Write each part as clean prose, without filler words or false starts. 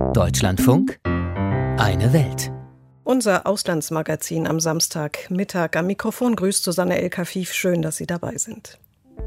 Deutschlandfunk, eine Welt. Unser Auslandsmagazin am Samstagmittag. Am Mikrofon grüßt Susanne El-Kafif. Schön, dass Sie dabei sind.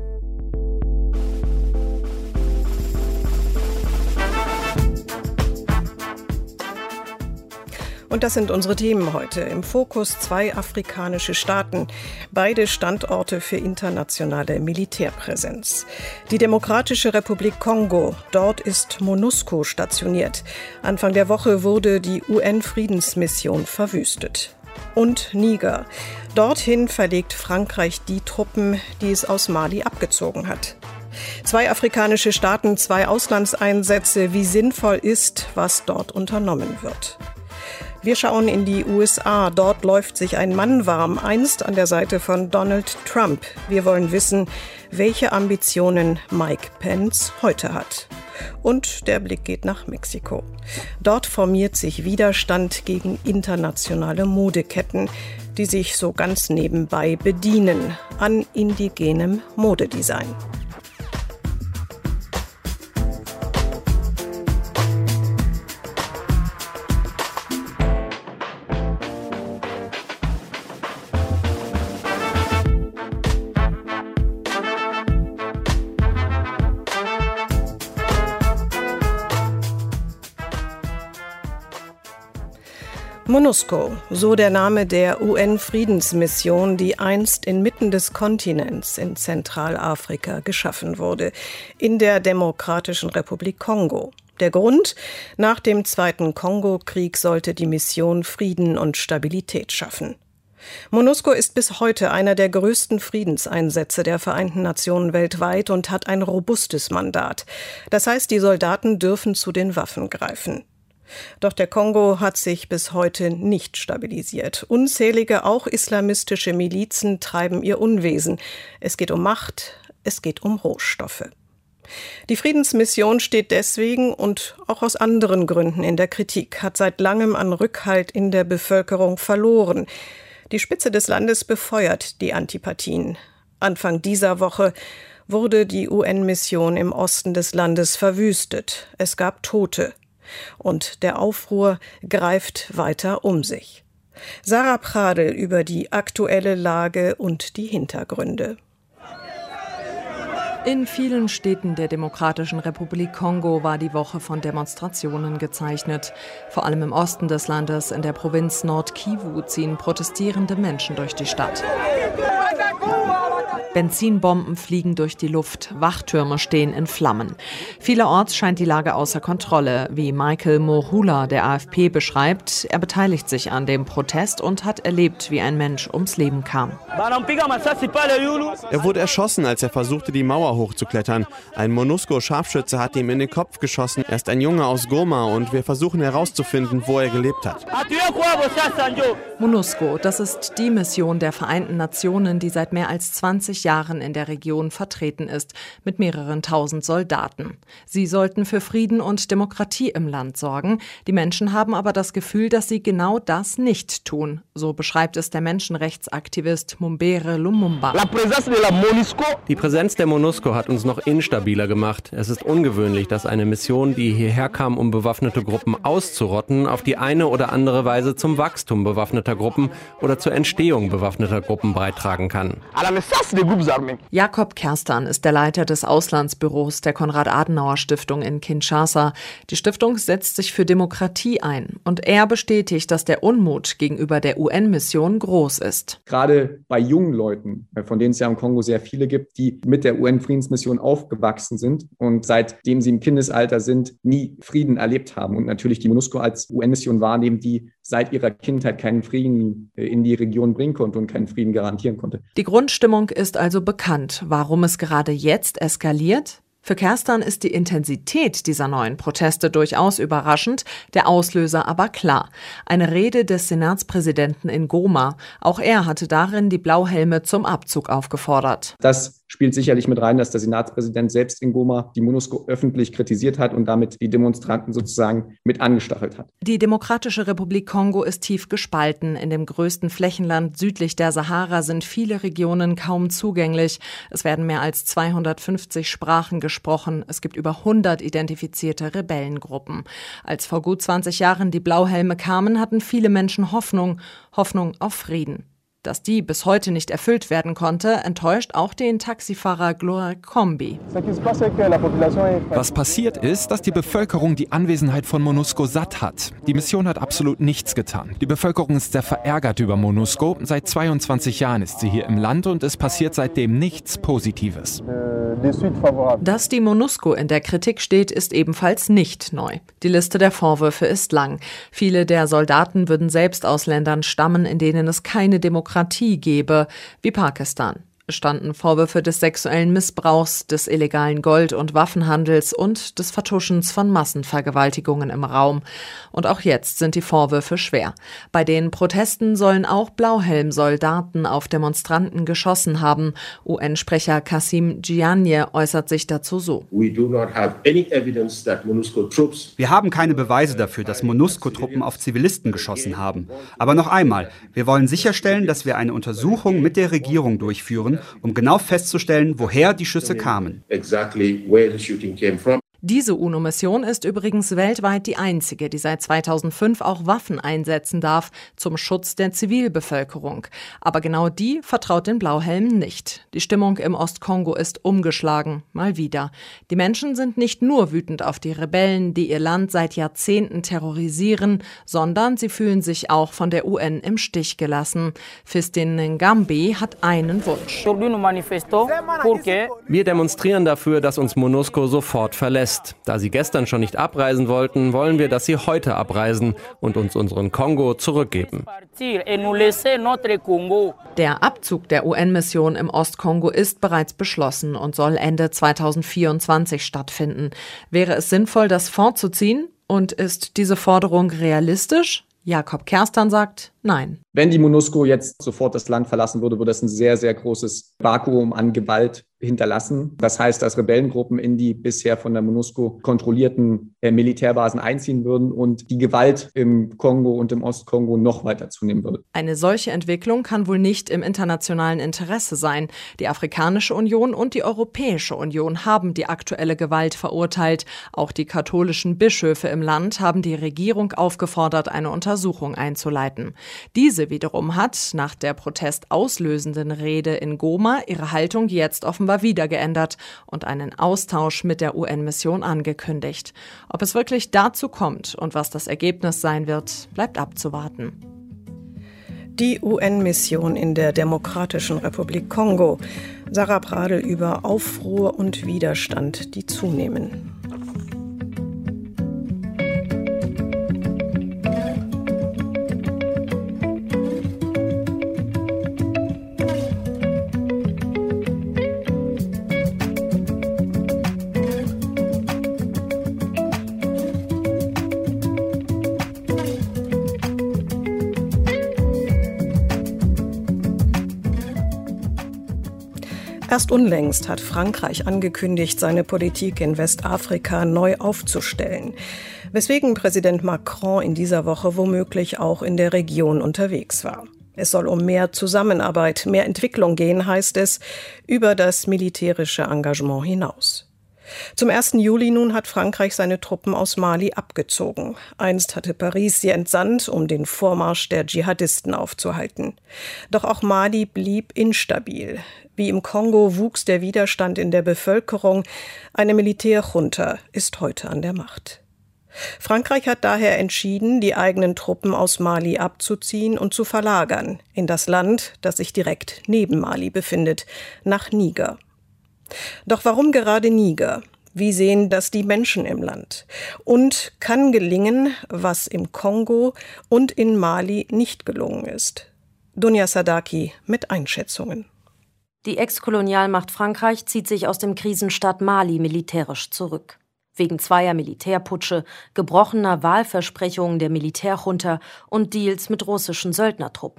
Und das sind unsere Themen heute. Im Fokus 2 afrikanische Staaten, beide Standorte für internationale Militärpräsenz. Die Demokratische Republik Kongo, dort ist MONUSCO stationiert. Anfang der Woche wurde die UN-Friedensmission verwüstet. Und Niger. Dorthin verlegt Frankreich die Truppen, die es aus Mali abgezogen hat. 2 afrikanische Staaten, 2 Auslandseinsätze. Wie sinnvoll ist, was dort unternommen wird. Wir schauen in die USA. Dort läuft sich ein Mann warm, einst an der Seite von Donald Trump. Wir wollen wissen, welche Ambitionen Mike Pence heute hat. Und der Blick geht nach Mexiko. Dort formiert sich Widerstand gegen internationale Modeketten, die sich so ganz nebenbei bedienen an indigenem Modedesign. MONUSCO, so der Name der UN-Friedensmission, die einst inmitten des Kontinents in Zentralafrika geschaffen wurde, in der Demokratischen Republik Kongo. Der Grund? Nach dem Zweiten Kongo-Krieg sollte die Mission Frieden und Stabilität schaffen. MONUSCO ist bis heute einer der größten Friedenseinsätze der Vereinten Nationen weltweit und hat ein robustes Mandat. Das heißt, die Soldaten dürfen zu den Waffen greifen. Doch der Kongo hat sich bis heute nicht stabilisiert. Unzählige, auch islamistische Milizen treiben ihr Unwesen. Es geht um Macht, es geht um Rohstoffe. Die Friedensmission steht deswegen und auch aus anderen Gründen in der Kritik, hat seit langem an Rückhalt in der Bevölkerung verloren. Die Spitze des Landes befeuert die Antipathien. Anfang dieser Woche wurde die UN-Mission im Osten des Landes verwüstet. Es gab Tote. Und der Aufruhr greift weiter um sich. Sarah Pradel über die aktuelle Lage und die Hintergründe. In vielen Städten der Demokratischen Republik Kongo war die Woche von Demonstrationen gezeichnet. Vor allem im Osten des Landes, in der Provinz Nord-Kivu, ziehen protestierende Menschen durch die Stadt. Benzinbomben fliegen durch die Luft, Wachtürme stehen in Flammen. Vielerorts scheint die Lage außer Kontrolle, wie Michael Mohula der AFP beschreibt. Er beteiligt sich an dem Protest und hat erlebt, wie ein Mensch ums Leben kam. Er wurde erschossen, als er versuchte, die Mauer hochzuklettern. Ein MONUSCO-Scharfschütze hat ihm in den Kopf geschossen. Er ist ein Junge aus Goma und wir versuchen herauszufinden, wo er gelebt hat. MONUSCO, das ist die Mission der Vereinten Nationen, die seit mehr als 20 Jahren in der Region vertreten ist, mit mehreren tausend Soldaten. Sie sollten für Frieden und Demokratie im Land sorgen. Die Menschen haben aber das Gefühl, dass sie genau das nicht tun. So beschreibt es der Menschenrechtsaktivist Mumbere Lumumba. Die Präsenz der MONUSCO hat uns noch instabiler gemacht. Es ist ungewöhnlich, dass eine Mission, die hierher kam, um bewaffnete Gruppen auszurotten, auf die eine oder andere Weise zum Wachstum bewaffneter Gruppen oder zur Entstehung bewaffneter Gruppen beitragen kann. Jakob Kerstan ist der Leiter des Auslandsbüros der Konrad-Adenauer-Stiftung in Kinshasa. Die Stiftung setzt sich für Demokratie ein. Und er bestätigt, dass der Unmut gegenüber der UN-Mission groß ist. Gerade bei jungen Leuten, von denen es ja im Kongo sehr viele gibt, die mit der UN-Friedensmission aufgewachsen sind und seitdem sie im Kindesalter sind, nie Frieden erlebt haben. Und natürlich die MONUSCO als UN-Mission wahrnehmen, die seit ihrer Kindheit keinen Frieden in die Region bringen konnte und keinen Frieden garantieren konnte. Die Grundstimmung ist also bekannt. Warum es gerade jetzt eskaliert? Für Kerstan ist die Intensität dieser neuen Proteste durchaus überraschend, der Auslöser aber klar. Eine Rede des Senatspräsidenten in Goma. Auch er hatte darin die Blauhelme zum Abzug aufgefordert. Das spielt sicherlich mit rein, dass der Senatspräsident selbst in Goma die MONUSCO öffentlich kritisiert hat und damit die Demonstranten sozusagen mit angestachelt hat. Die Demokratische Republik Kongo ist tief gespalten. In dem größten Flächenland südlich der Sahara sind viele Regionen kaum zugänglich. Es werden mehr als 250 Sprachen gesprochen. Es gibt über 100 identifizierte Rebellengruppen. Als vor gut 20 Jahren die Blauhelme kamen, hatten viele Menschen Hoffnung auf Frieden. Dass die bis heute nicht erfüllt werden konnte, enttäuscht auch den Taxifahrer Gloire Kombi. Was passiert ist, dass die Bevölkerung die Anwesenheit von MONUSCO satt hat. Die Mission hat absolut nichts getan. Die Bevölkerung ist sehr verärgert über MONUSCO. Seit 22 Jahren ist sie hier im Land und es passiert seitdem nichts Positives. Dass die MONUSCO in der Kritik steht, ist ebenfalls nicht neu. Die Liste der Vorwürfe ist lang. Viele der Soldaten würden selbst aus Ländern stammen, in denen es keine Demokratie gebe, wie Pakistan. Es standen Vorwürfe des sexuellen Missbrauchs, des illegalen Gold- und Waffenhandels und des Vertuschens von Massenvergewaltigungen im Raum. Und auch jetzt sind die Vorwürfe schwer. Bei den Protesten sollen auch Blauhelm-Soldaten auf Demonstranten geschossen haben. UN-Sprecher Kassim Gyanye äußert sich dazu so. Wir haben keine Beweise dafür, dass MONUSCO-Truppen auf Zivilisten geschossen haben. Aber noch einmal, wir wollen sicherstellen, dass wir eine Untersuchung mit der Regierung durchführen, um genau festzustellen, woher die Schüsse kamen. Diese UNO-Mission ist übrigens weltweit die einzige, die seit 2005 auch Waffen einsetzen darf zum Schutz der Zivilbevölkerung. Aber genau die vertraut den Blauhelmen nicht. Die Stimmung im Ostkongo ist umgeschlagen, mal wieder. Die Menschen sind nicht nur wütend auf die Rebellen, die ihr Land seit Jahrzehnten terrorisieren, sondern sie fühlen sich auch von der UN im Stich gelassen. Fistin Ngambi hat einen Wunsch. Wir demonstrieren dafür, dass uns MONUSCO sofort verlässt. Da sie gestern schon nicht abreisen wollten, wollen wir, dass sie heute abreisen und uns unseren Kongo zurückgeben. Der Abzug der UN-Mission im Ostkongo ist bereits beschlossen und soll Ende 2024 stattfinden. Wäre es sinnvoll, das fortzuziehen? Und ist diese Forderung realistisch? Jakob Kerstan sagt nein. Wenn die MONUSCO jetzt sofort das Land verlassen würde, würde das ein sehr, sehr großes Vakuum an Gewalt hinterlassen. Das heißt, dass Rebellengruppen in die bisher von der MONUSCO kontrollierten Militärbasen einziehen würden und die Gewalt im Kongo und im Ostkongo noch weiter zunehmen würde. Eine solche Entwicklung kann wohl nicht im internationalen Interesse sein. Die Afrikanische Union und die Europäische Union haben die aktuelle Gewalt verurteilt. Auch die katholischen Bischöfe im Land haben die Regierung aufgefordert, eine Untersuchung einzuleiten. Diese wiederum hat nach der protestauslösenden Rede in Goma ihre Haltung jetzt offenbar wieder geändert und einen Austausch mit der UN-Mission angekündigt. Ob es wirklich dazu kommt und was das Ergebnis sein wird, bleibt abzuwarten. Die UN-Mission in der Demokratischen Republik Kongo. Sarah Pradel über Aufruhr und Widerstand, die zunehmen. Erst unlängst hat Frankreich angekündigt, seine Politik in Westafrika neu aufzustellen, weswegen Präsident Macron in dieser Woche womöglich auch in der Region unterwegs war. Es soll um mehr Zusammenarbeit, mehr Entwicklung gehen, heißt es, über das militärische Engagement hinaus. Zum 1. Juli nun hat Frankreich seine Truppen aus Mali abgezogen. Einst hatte Paris sie entsandt, um den Vormarsch der Dschihadisten aufzuhalten. Doch auch Mali blieb instabil. Wie im Kongo wuchs der Widerstand in der Bevölkerung. Eine Militärjunta ist heute an der Macht. Frankreich hat daher entschieden, die eigenen Truppen aus Mali abzuziehen und zu verlagern in das Land, das sich direkt neben Mali befindet, nach Niger. Doch warum gerade Niger? Wie sehen das die Menschen im Land? Und kann gelingen, was im Kongo und in Mali nicht gelungen ist? Dunja Sadaki mit Einschätzungen. Die Ex-Kolonialmacht Frankreich zieht sich aus dem Krisenstaat Mali militärisch zurück. Wegen zweier Militärputsche, gebrochener Wahlversprechungen der Militärjunta und Deals mit russischen Söldnertruppen.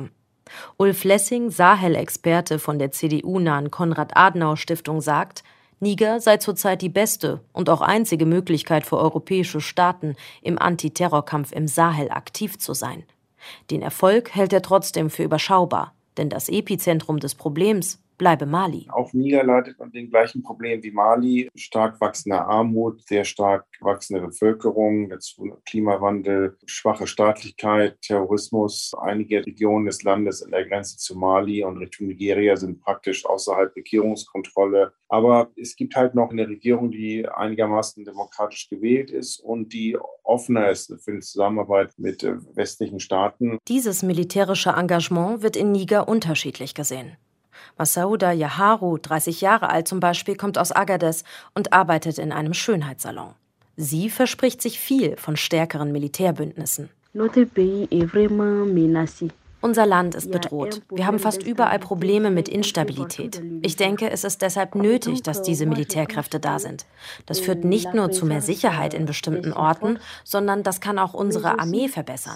Ulf Lessing, Sahel-Experte von der CDU-nahen Konrad-Adenauer-Stiftung, sagt, Niger sei zurzeit die beste und auch einzige Möglichkeit für europäische Staaten, im Antiterrorkampf im Sahel aktiv zu sein. Den Erfolg hält er trotzdem für überschaubar, denn das Epizentrum des Problems bleibe Mali. Auch Niger leidet unter den gleichen Problemen wie Mali. Stark wachsende Armut, sehr stark wachsende Bevölkerung, dazu Klimawandel, schwache Staatlichkeit, Terrorismus. Einige Regionen des Landes an der Grenze zu Mali und Richtung Nigeria sind praktisch außerhalb Regierungskontrolle. Aber es gibt halt noch eine Regierung, die einigermaßen demokratisch gewählt ist und die offener ist für die Zusammenarbeit mit westlichen Staaten. Dieses militärische Engagement wird in Niger unterschiedlich gesehen. Massaouda Yaharu, 30 Jahre alt zum Beispiel, kommt aus Agadez und arbeitet in einem Schönheitssalon. Sie verspricht sich viel von stärkeren Militärbündnissen. Unser Land ist bedroht. Wir haben fast überall Probleme mit Instabilität. Ich denke, es ist deshalb nötig, dass diese Militärkräfte da sind. Das führt nicht nur zu mehr Sicherheit in bestimmten Orten, sondern das kann auch unsere Armee verbessern.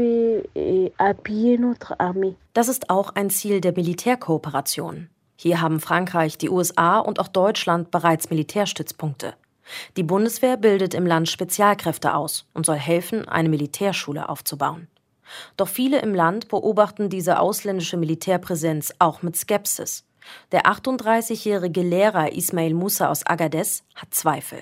Das ist auch ein Ziel der Militärkooperation. Hier haben Frankreich, die USA und auch Deutschland bereits Militärstützpunkte. Die Bundeswehr bildet im Land Spezialkräfte aus und soll helfen, eine Militärschule aufzubauen. Doch viele im Land beobachten diese ausländische Militärpräsenz auch mit Skepsis. Der 38-jährige Lehrer Ismail Musa aus Agadez hat Zweifel.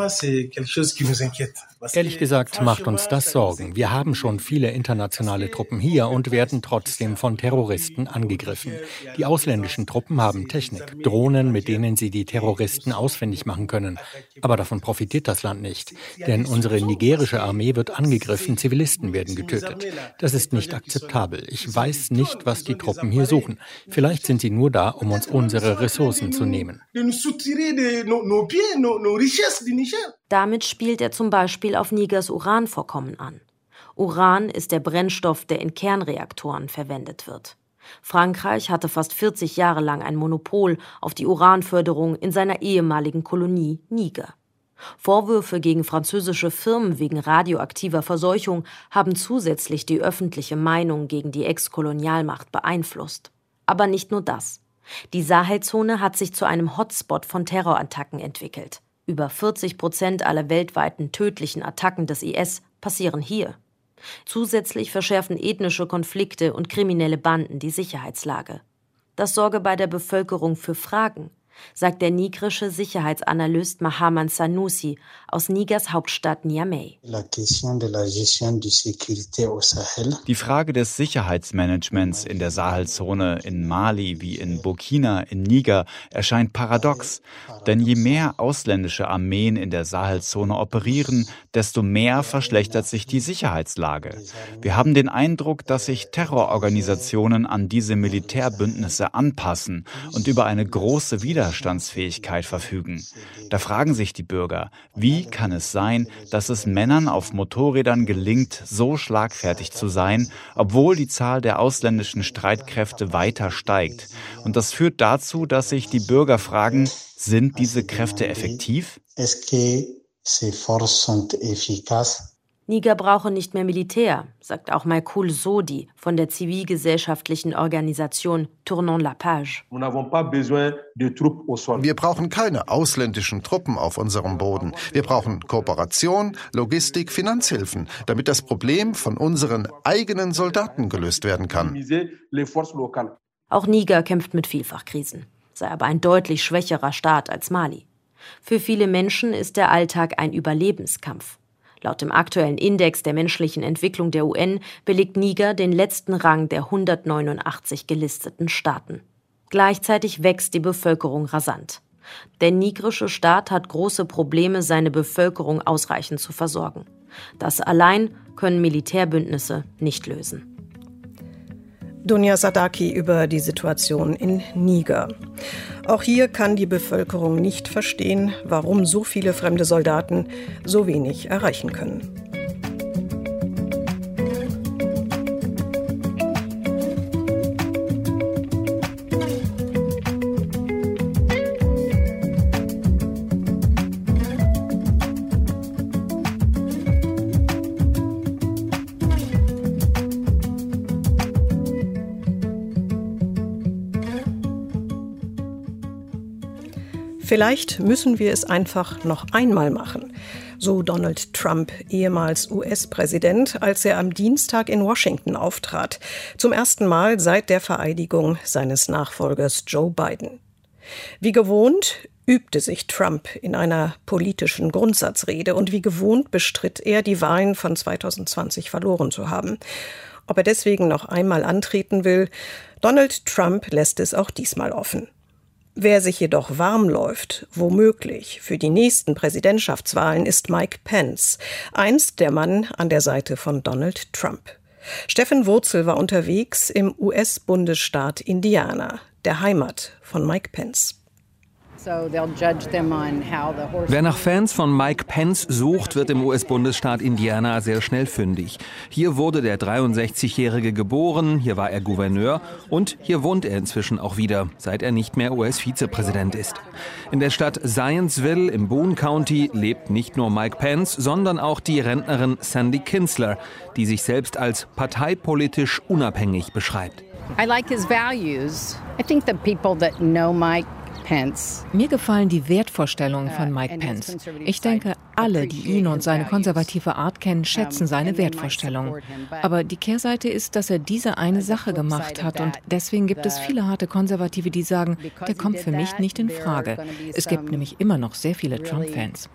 Ehrlich gesagt macht uns das Sorgen. Wir haben schon viele internationale Truppen hier und werden trotzdem von Terroristen angegriffen. Die ausländischen Truppen haben Technik, Drohnen, mit denen sie die Terroristen ausfindig machen können. Aber davon profitiert das Land nicht. Denn unsere nigerische Armee wird angegriffen, Zivilisten werden getötet. Das ist nicht akzeptabel. Ich weiß nicht, was die Truppen hier suchen. Vielleicht sind sie nur da, um uns unsere Ressourcen zu nehmen. Damit spielt er zum Beispiel auf Nigers Uranvorkommen an. Uran ist der Brennstoff, der in Kernreaktoren verwendet wird. Frankreich hatte fast 40 Jahre lang ein Monopol auf die Uranförderung in seiner ehemaligen Kolonie Niger. Vorwürfe gegen französische Firmen wegen radioaktiver Verseuchung haben zusätzlich die öffentliche Meinung gegen die Ex-Kolonialmacht beeinflusst. Aber nicht nur das. Die Sahelzone hat sich zu einem Hotspot von Terrorattacken entwickelt. Über 40% aller weltweiten tödlichen Attacken des IS passieren hier. Zusätzlich verschärfen ethnische Konflikte und kriminelle Banden die Sicherheitslage. Das sorge bei der Bevölkerung für Fragen, sagt der nigrische Sicherheitsanalyst Mahaman Sanusi aus Nigers Hauptstadt Niamey. Die Frage des Sicherheitsmanagements in der Sahelzone, in Mali wie in Burkina, in Niger, erscheint paradox. Denn je mehr ausländische Armeen in der Sahelzone operieren, desto mehr verschlechtert sich die Sicherheitslage. Wir haben den Eindruck, dass sich Terrororganisationen an diese Militärbündnisse anpassen und über eine große Widerstandsfähigkeit verfügen. Da fragen sich die Bürger, wie kann es sein, dass es Männern auf Motorrädern gelingt, so schlagfertig zu sein, obwohl die Zahl der ausländischen Streitkräfte weiter steigt. Und das führt dazu, dass sich die Bürger fragen, sind diese Kräfte effektiv? Niger brauche nicht mehr Militär, sagt auch Maïkoul Sodi von der zivilgesellschaftlichen Organisation Tournons la Page. Wir brauchen keine ausländischen Truppen auf unserem Boden. Wir brauchen Kooperation, Logistik, Finanzhilfen, damit das Problem von unseren eigenen Soldaten gelöst werden kann. Auch Niger kämpft mit Vielfachkrisen, sei aber ein deutlich schwächerer Staat als Mali. Für viele Menschen ist der Alltag ein Überlebenskampf. Laut dem aktuellen Index der menschlichen Entwicklung der UN belegt Niger den letzten Rang der 189 gelisteten Staaten. Gleichzeitig wächst die Bevölkerung rasant. Der nigrische Staat hat große Probleme, seine Bevölkerung ausreichend zu versorgen. Das allein können Militärbündnisse nicht lösen. Dunja Sadaki über die Situation in Niger. Auch hier kann die Bevölkerung nicht verstehen, warum so viele fremde Soldaten so wenig erreichen können. Vielleicht müssen wir es einfach noch einmal machen, so Donald Trump, ehemals US-Präsident, als er am Dienstag in Washington auftrat, zum ersten Mal seit der Vereidigung seines Nachfolgers Joe Biden. Wie gewohnt übte sich Trump in einer politischen Grundsatzrede und wie gewohnt bestritt er, die Wahlen von 2020 verloren zu haben. Ob er deswegen noch einmal antreten will, Donald Trump lässt es auch diesmal offen. Wer sich jedoch warm läuft, womöglich für die nächsten Präsidentschaftswahlen, ist Mike Pence, einst der Mann an der Seite von Donald Trump. Steffen Wurzel war unterwegs im US-Bundesstaat Indiana, der Heimat von Mike Pence. Wer nach Fans von Mike Pence sucht, wird im US-Bundesstaat Indiana sehr schnell fündig. Hier wurde der 63-Jährige geboren, hier war er Gouverneur und hier wohnt er inzwischen auch wieder, seit er nicht mehr US-Vizepräsident ist. In der Stadt Zionsville im Boone County lebt nicht nur Mike Pence, sondern auch die Rentnerin Sandy Kinsler, die sich selbst als parteipolitisch unabhängig beschreibt. I like his values. I think the people that know Mike Mir gefallen die Wertvorstellungen von Mike Pence. Ich denke, alle, die ihn und seine konservative Art kennen, schätzen seine Wertvorstellungen. Aber die Kehrseite ist, dass er diese eine Sache gemacht hat und deswegen gibt es viele harte Konservative, die sagen, der kommt für mich nicht in Frage. Es gibt nämlich immer noch sehr viele Trump-Fans.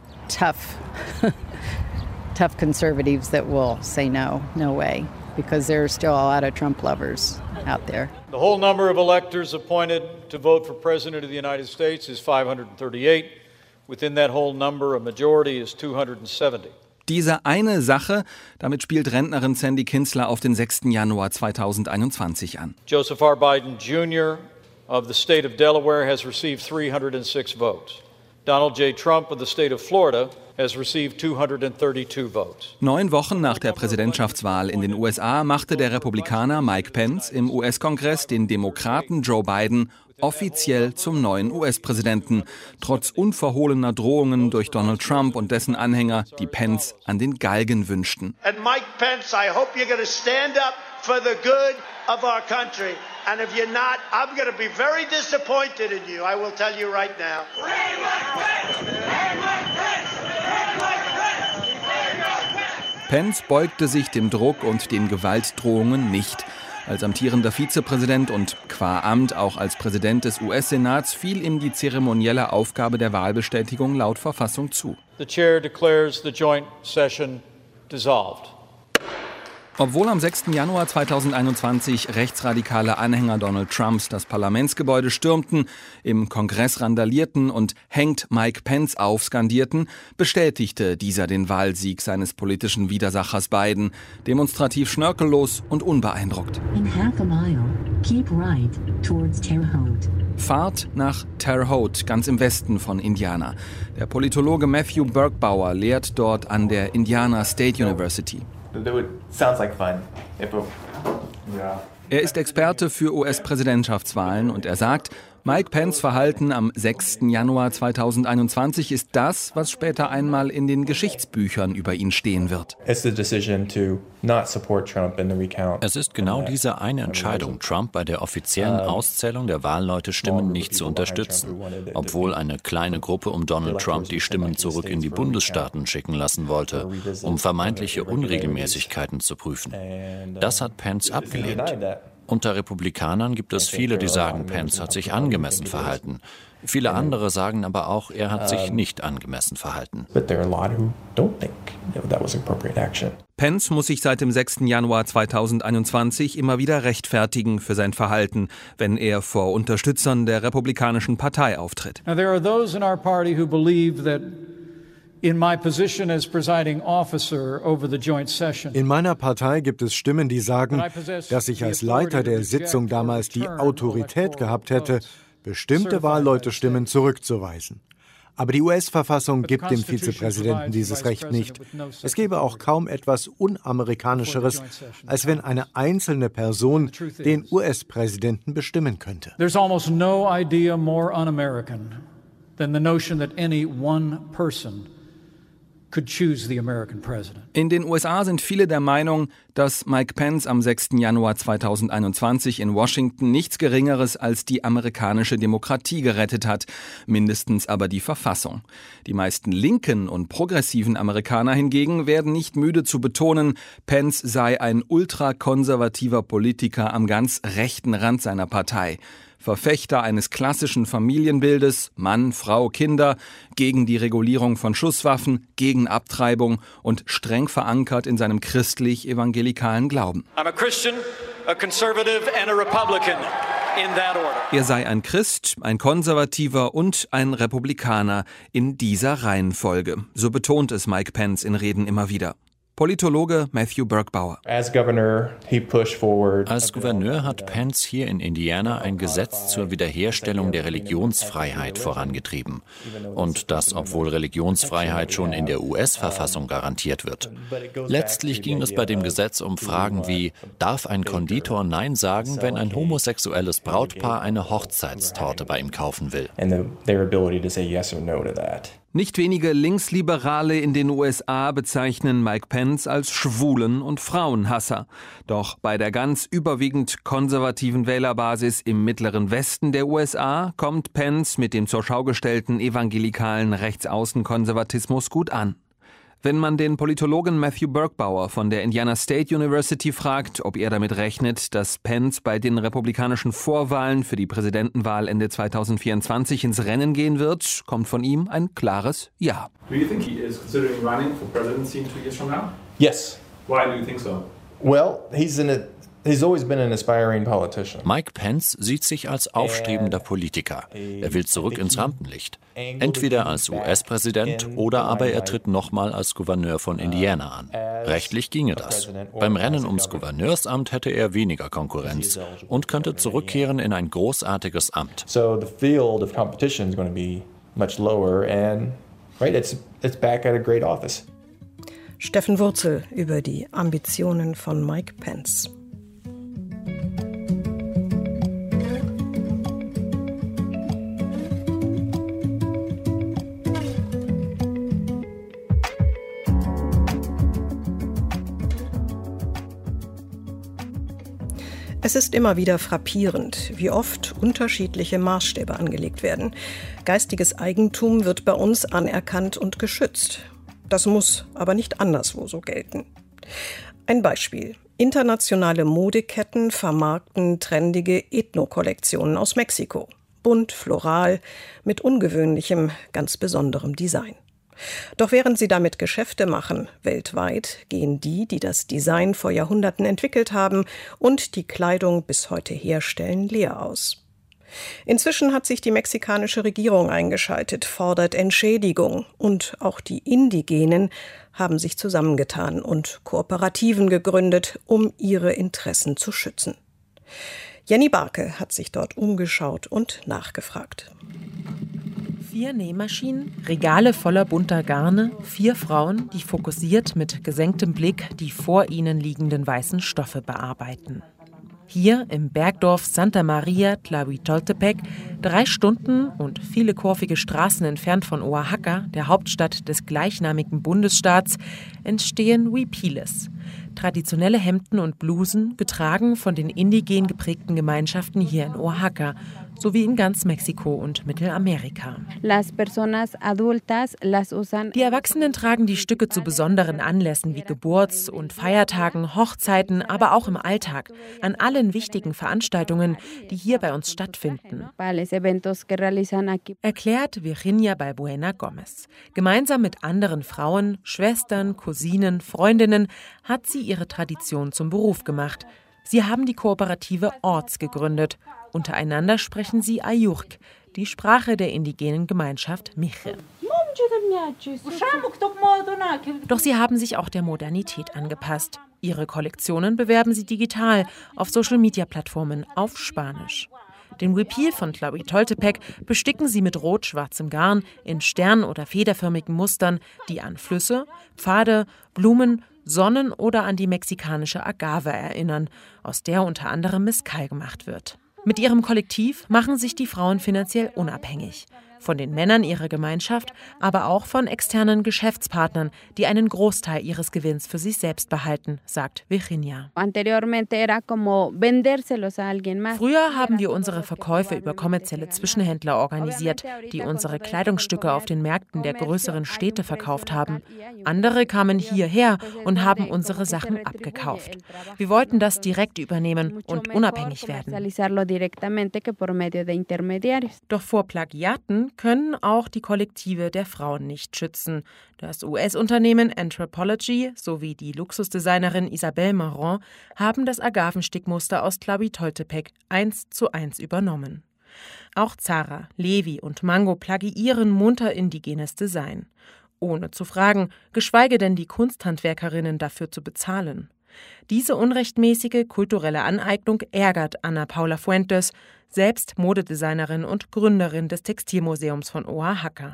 Tough conservatives that will say no way, because there are still a lot of Trump lovers out there. The whole number of electors appointed to vote for President of the United States is 538. Within that whole number, a majority is 270. Diese eine Sache, damit spielt Rentnerin Sandy Kinsler auf den 6. Januar 2021 an. Joseph R. Biden Jr. of the state of Delaware has received 306 votes. Donald J. Trump of the state of Florida has received 232 votes. 9 Wochen nach der Präsidentschaftswahl in den USA machte der Republikaner Mike Pence im US-Kongress den Demokraten Joe Biden offiziell zum neuen US-Präsidenten, trotz unverhohlener Drohungen durch Donald Trump und dessen Anhänger, die Pence an den Galgen wünschten. And Mike Pence, I hope you're going to stand up for the good of our country. And if you're not, I'm going to be very disappointed in you. I will tell you right now. Pence beugte sich dem Druck und den Gewaltdrohungen nicht. Als amtierender Vizepräsident und qua Amt auch als Präsident des US-Senats fiel ihm die zeremonielle Aufgabe der Wahlbestätigung laut Verfassung zu. The chair declares the joint session dissolved. Obwohl am 6. Januar 2021 rechtsradikale Anhänger Donald Trumps das Parlamentsgebäude stürmten, im Kongress randalierten und "Hängt Mike Pence auf" skandierten, bestätigte dieser den Wahlsieg seines politischen Widersachers Biden, demonstrativ schnörkellos und unbeeindruckt. In half a mile, keep right towards Terre Haute. Fahrt nach Terre Haute, ganz im Westen von Indiana. Der Politologe Matthew Bergbauer lehrt dort an der Indiana State University. Er ist Experte für US-Präsidentschaftswahlen und er sagt, Mike Pence' Verhalten am 6. Januar 2021 ist das, was später einmal in den Geschichtsbüchern über ihn stehen wird. Es ist genau diese eine Entscheidung, Trump bei der offiziellen Auszählung der Wahlleute-Stimmen nicht zu unterstützen, obwohl eine kleine Gruppe um Donald Trump die Stimmen zurück in die Bundesstaaten schicken lassen wollte, um vermeintliche Unregelmäßigkeiten zu prüfen. Das hat Pence abgelehnt. Unter Republikanern gibt es viele, die sagen, Pence hat sich angemessen verhalten. Viele andere sagen aber auch, er hat sich nicht angemessen verhalten. Pence muss sich seit dem 6. Januar 2021 immer wieder rechtfertigen für sein Verhalten, wenn er vor Unterstützern der Republikanischen Partei auftritt. Now there are those in our party who believe that in my position as presiding officer over the joint session. In meiner Partei gibt es Stimmen, die sagen, dass ich als Leiter der Sitzung damals die Autorität gehabt hätte, bestimmte Wahlleute-Stimmen zurückzuweisen. Aber die US-Verfassung gibt dem Vizepräsidenten dieses Recht nicht. Es gäbe auch kaum etwas Unamerikanischeres, als wenn eine einzelne Person den US-Präsidenten bestimmen könnte. There's almost no idea more un-American than the notion that any one person In den USA sind viele der Meinung, dass Mike Pence am 6. Januar 2021 in Washington nichts Geringeres als die amerikanische Demokratie gerettet hat, mindestens aber die Verfassung. Die meisten linken und progressiven Amerikaner hingegen werden nicht müde zu betonen, Pence sei ein ultrakonservativer Politiker am ganz rechten Rand seiner Partei. Verfechter eines klassischen Familienbildes, Mann, Frau, Kinder, gegen die Regulierung von Schusswaffen, gegen Abtreibung und streng verankert in seinem christlich-evangelikalen Glauben. I'm a Christian, a conservative and a Republican in that order. Er sei ein Christ, ein Konservativer und ein Republikaner in dieser Reihenfolge. So betont es Mike Pence in Reden immer wieder. Politologe Matthew Bergbauer. Als Gouverneur hat Pence hier in Indiana ein Gesetz zur Wiederherstellung der Religionsfreiheit vorangetrieben. Und das, obwohl Religionsfreiheit schon in der US-Verfassung garantiert wird. Letztlich ging es bei dem Gesetz um Fragen wie, darf ein Konditor Nein sagen, wenn ein homosexuelles Brautpaar eine Hochzeitstorte bei ihm kaufen will? Nicht wenige Linksliberale in den USA bezeichnen Mike Pence als Schwulen- und Frauenhasser. Doch bei der ganz überwiegend konservativen Wählerbasis im mittleren Westen der USA kommt Pence mit dem zur Schau gestellten evangelikalen Rechtsaußenkonservatismus gut an. Wenn man den Politologen Matthew Bergbauer von der Indiana State University fragt, ob er damit rechnet, dass Pence bei den republikanischen Vorwahlen für die Präsidentenwahl Ende 2024 ins Rennen gehen wird, kommt von ihm ein klares Ja. Do you think he is considering running for presidency in 2 years from now? Yes. Why do you think so? Well, he's always been an aspiring politician. Mike Pence sieht sich als aufstrebender Politiker. Er will zurück ins Rampenlicht. Entweder als US-Präsident oder aber er tritt nochmal als Gouverneur von Indiana an. Rechtlich ginge das. Beim Rennen ums Gouverneursamt hätte er weniger Konkurrenz und könnte zurückkehren in ein großartiges Amt. So the field of competition is going to be much lower and it's back at a great office. Steffen Wurzel über die Ambitionen von Mike Pence. Es ist immer wieder frappierend, wie oft unterschiedliche Maßstäbe angelegt werden. Geistiges Eigentum wird bei uns anerkannt und geschützt. Das muss aber nicht anderswo so gelten. Ein Beispiel. Internationale Modeketten vermarkten trendige Ethno-Kollektionen aus Mexiko. Bunt, floral, mit ungewöhnlichem, ganz besonderem Design. Doch während sie damit Geschäfte machen, weltweit, gehen die das Design vor Jahrhunderten entwickelt haben und die Kleidung bis heute herstellen, leer aus. Inzwischen hat sich die mexikanische Regierung eingeschaltet, fordert Entschädigung und auch die Indigenen haben sich zusammengetan und Kooperativen gegründet, um ihre Interessen zu schützen. Jenny Barke hat sich dort umgeschaut und nachgefragt. 4 Nähmaschinen, Regale voller bunter Garne, 4 Frauen, die fokussiert mit gesenktem Blick die vor ihnen liegenden weißen Stoffe bearbeiten. Hier im Bergdorf Santa Maria Tlahuitoltepec, 3 Stunden und viele kurvige Straßen entfernt von Oaxaca, der Hauptstadt des gleichnamigen Bundesstaats, entstehen Huipiles. Traditionelle Hemden und Blusen, getragen von den indigen geprägten Gemeinschaften hier in Oaxaca, sowie in ganz Mexiko und Mittelamerika. Die Erwachsenen tragen die Stücke zu besonderen Anlässen wie Geburts- und Feiertagen, Hochzeiten, aber auch im Alltag, an allen wichtigen Veranstaltungen, die hier bei uns stattfinden. Erklärt Virginia Balbuena Gomez. Gemeinsam mit anderen Frauen, Schwestern, Cousinen, Freundinnen hat sie ihre Tradition zum Beruf gemacht. Sie haben die Kooperative Orts gegründet. Untereinander sprechen sie Ayurk, die Sprache der indigenen Gemeinschaft Miche. Doch sie haben sich auch der Modernität angepasst. Ihre Kollektionen bewerben sie digital auf Social-Media-Plattformen auf Spanisch. Den Huipil von Tlahuitoltepec besticken sie mit rot-schwarzem Garn in stern- oder federförmigen Mustern, die an Flüsse, Pfade, Blumen, Sonnen oder an die mexikanische Agave erinnern, aus der unter anderem Mezcal gemacht wird. Mit ihrem Kollektiv machen sich die Frauen finanziell unabhängig. Von den Männern ihrer Gemeinschaft, aber auch von externen Geschäftspartnern, die einen Großteil ihres Gewinns für sich selbst behalten, sagt Virginia. Früher haben wir unsere Verkäufe über kommerzielle Zwischenhändler organisiert, die unsere Kleidungsstücke auf den Märkten der größeren Städte verkauft haben. Andere kamen hierher und haben unsere Sachen abgekauft. Wir wollten das direkt übernehmen und unabhängig werden. Doch vor Plagiaten können auch die Kollektive der Frauen nicht schützen. Das US-Unternehmen Anthropologie sowie die Luxusdesignerin Isabelle Marant haben das Agavenstickmuster aus Tlahuitoltepec 1:1 übernommen. Auch Zara, Levi und Mango plagiieren munter indigenes Design. Ohne zu fragen, geschweige denn die Kunsthandwerkerinnen dafür zu bezahlen. Diese unrechtmäßige kulturelle Aneignung ärgert Ana Paula Fuentes, selbst Modedesignerin und Gründerin des Textilmuseums von Oaxaca.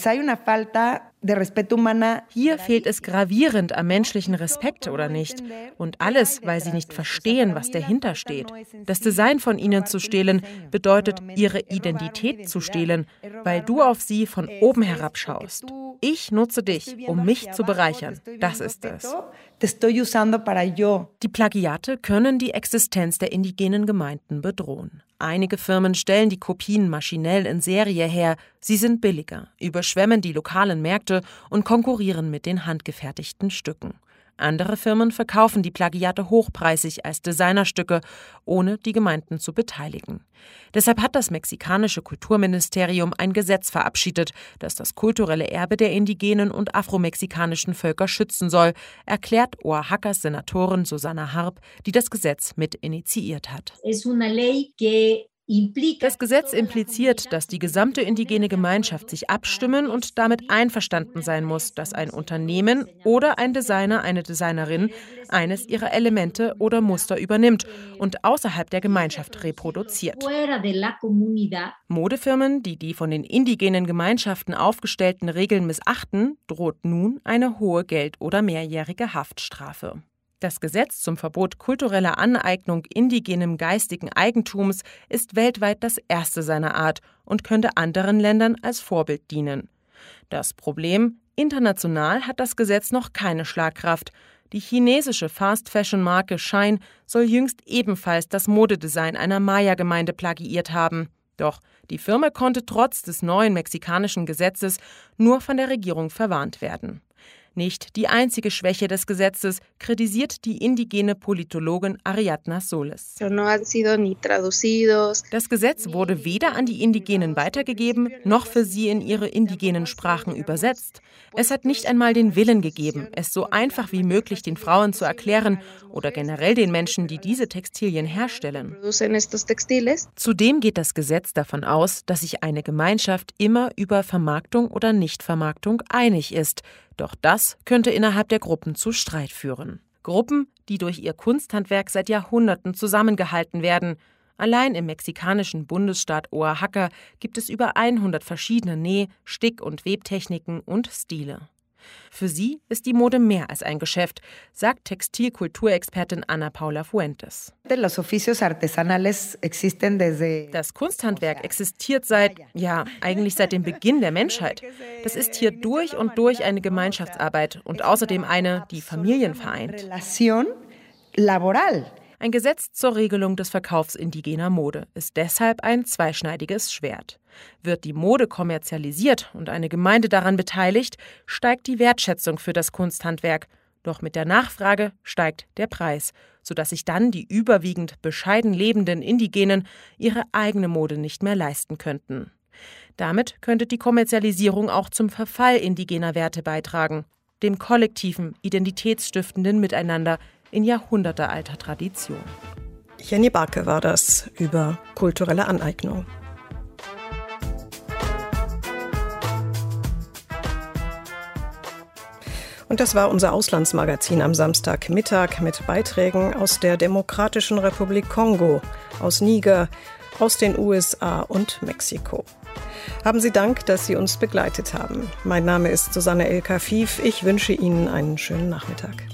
Hier fehlt es gravierend am menschlichen Respekt, oder nicht? Und alles, weil sie nicht verstehen, was dahinter steht. Das Design von ihnen zu stehlen, bedeutet, ihre Identität zu stehlen, weil du auf sie von oben herabschaust. Ich nutze dich, um mich zu bereichern. Das ist es. Die Plagiate können die Existenz der indigenen Gemeinden bedrohen. Einige Firmen stellen die Kopien maschinell in Serie her. Sie sind billiger, überschwemmen die lokalen Märkte und konkurrieren mit den handgefertigten Stücken. Andere Firmen verkaufen die Plagiate hochpreisig als Designerstücke, ohne die Gemeinden zu beteiligen. Deshalb hat das mexikanische Kulturministerium ein Gesetz verabschiedet, das das kulturelle Erbe der indigenen und afromexikanischen Völker schützen soll, erklärt Oaxacas Senatorin Susana Harp, die das Gesetz mit initiiert hat. Das Gesetz impliziert, dass die gesamte indigene Gemeinschaft sich abstimmen und damit einverstanden sein muss, dass ein Unternehmen oder ein Designer, eine Designerin eines ihrer Elemente oder Muster übernimmt und außerhalb der Gemeinschaft reproduziert. Modefirmen, die die von den indigenen Gemeinschaften aufgestellten Regeln missachten, droht nun eine hohe Geld- oder mehrjährige Haftstrafe. Das Gesetz zum Verbot kultureller Aneignung indigenem geistigen Eigentums ist weltweit das erste seiner Art und könnte anderen Ländern als Vorbild dienen. Das Problem: international hat das Gesetz noch keine Schlagkraft. Die chinesische Fast-Fashion-Marke Shine soll jüngst ebenfalls das Modedesign einer Maya-Gemeinde plagiiert haben. Doch die Firma konnte trotz des neuen mexikanischen Gesetzes nur von der Regierung verwarnt werden. Nicht die einzige Schwäche des Gesetzes kritisiert die indigene Politologin Ariadna Soles. Das Gesetz wurde weder an die Indigenen weitergegeben, noch für sie in ihre indigenen Sprachen übersetzt. Es hat nicht einmal den Willen gegeben, es so einfach wie möglich den Frauen zu erklären oder generell den Menschen, die diese Textilien herstellen. Zudem geht das Gesetz davon aus, dass sich eine Gemeinschaft immer über Vermarktung oder Nichtvermarktung einig ist. Doch das könnte innerhalb der Gruppen zu Streit führen. Gruppen, die durch ihr Kunsthandwerk seit Jahrhunderten zusammengehalten werden. Allein im mexikanischen Bundesstaat Oaxaca gibt es über 100 verschiedene Näh-, Stick- und Webtechniken und Stile. Für sie ist die Mode mehr als ein Geschäft, sagt Textilkulturexpertin Ana Paula Fuentes. Das Kunsthandwerk existiert eigentlich seit dem Beginn der Menschheit. Das ist hier durch und durch eine Gemeinschaftsarbeit und außerdem eine, die Familien vereint. Ein Gesetz zur Regelung des Verkaufs indigener Mode ist deshalb ein zweischneidiges Schwert. Wird die Mode kommerzialisiert und eine Gemeinde daran beteiligt, steigt die Wertschätzung für das Kunsthandwerk. Doch mit der Nachfrage steigt der Preis, sodass sich dann die überwiegend bescheiden lebenden Indigenen ihre eigene Mode nicht mehr leisten könnten. Damit könnte die Kommerzialisierung auch zum Verfall indigener Werte beitragen, dem kollektiven, identitätsstiftenden Miteinander in jahrhundertealter Tradition. Jenny Barke war das über kulturelle Aneignung. Und das war unser Auslandsmagazin am Samstagmittag mit Beiträgen aus der Demokratischen Republik Kongo, aus Niger, aus den USA und Mexiko. Haben Sie Dank, dass Sie uns begleitet haben. Mein Name ist Susanne El Kafif. Ich wünsche Ihnen einen schönen Nachmittag.